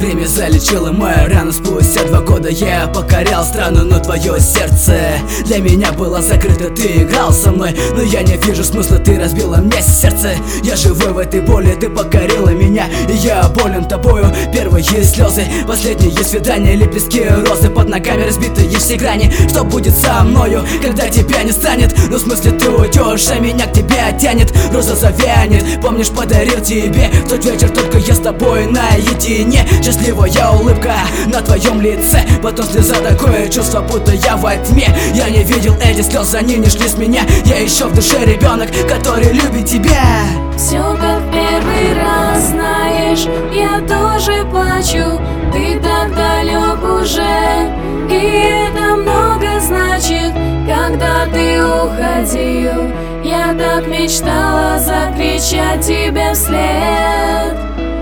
Время залечило мою рану. Спустя 2 года я покорял страну, но твое сердце для меня было закрыто. Ты играл со мной, но я не вижу смысла. Ты разбила мне сердце. Я живой в этой боли, ты покорила меня, и я болен тобою. Первые слезы, последние свидания, лепестки розы под ногами разбитые все грани. Что будет со мною, когда тебя не станет? Ну в смысле ты уйдешь, а меня к тебе тянет. Роза завянет, помнишь, подарил тебе в тот вечер только я с тобой наедине. Счастливая улыбка на твоем лице, потом слеза, такое чувство, будто я во тьме. Я не видел эти слезы, они не шли с меня. Я еще в душе ребенок, который любит тебя. Все как в первый раз, знаешь, я тоже плачу. Ты так далек уже, и это много значит. Когда ты уходил, я так мечтала закричать тебе вслед,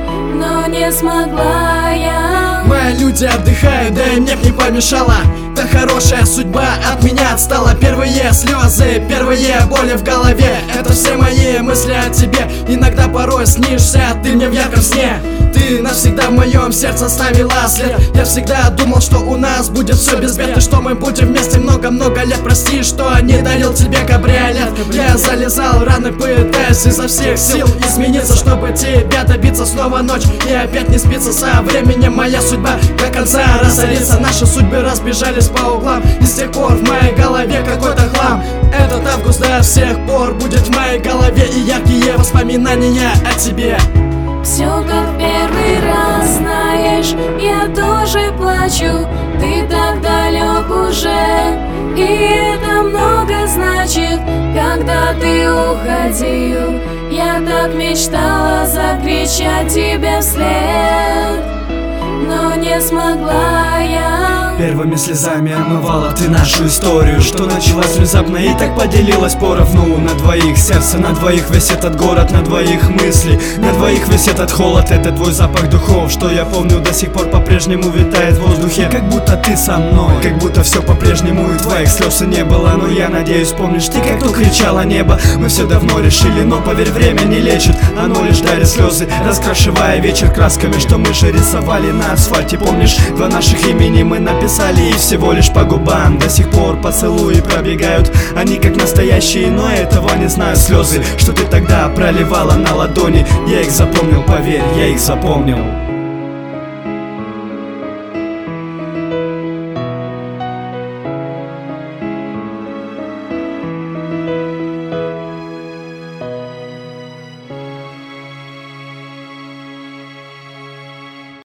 но не смогла я. Мои люди отдыхают, да и мне б не помешала. Да хорошая судьба от меня отстала. Первые слезы, первые боли в голове, это все мои мысли о тебе. Иногда порой снишься ты мне в ярком сне. Ты навсегда в моем сердце оставила след. Я всегда думал, что у нас будет все без бед, и что мы будем вместе много-много лет. Прости, что не дарил тебе кабриолет. Я залезал раны, пытаясь изо всех сил измениться, чтобы тебя добиться. Снова ночь и опять не спится. Со временем моя судьба до конца разорится. Наши судьбы разбежались по углам, и с тех пор в моей голове какой-то хлам. Этот август до всех пор будет в моей голове, и яркие воспоминания о тебе. Все как в первый раз, знаешь, я тоже плачу. Ты так далек уже, и это много значит. Когда ты уходил, я так мечтала закричать тебе вслед, но не смогла я. Первыми слезами омывала ты нашу историю, что началась внезапно и так поделилась поровну. На двоих сердце, на двоих весь этот город, на двоих мысли, на двоих весь этот холод. Это твой запах духов, что я помню до сих пор по-прежнему витает в воздухе. Как будто ты со мной, как будто все по-прежнему, и твоих слез и не было. Но я надеюсь, помнишь ты, как то кричало небо. Мы все давно решили, но поверь, время не лечит. Оно лишь дарит слезы, раскрашивая вечер красками, что мы же рисовали на асфальте. Помнишь, 2 наших имени мы написали, и всего лишь по губам до сих пор поцелуи пробегают. Они как настоящие, но этого не знают слезы, что ты тогда проливала на ладони. Я их запомнил, поверь, я их запомнил.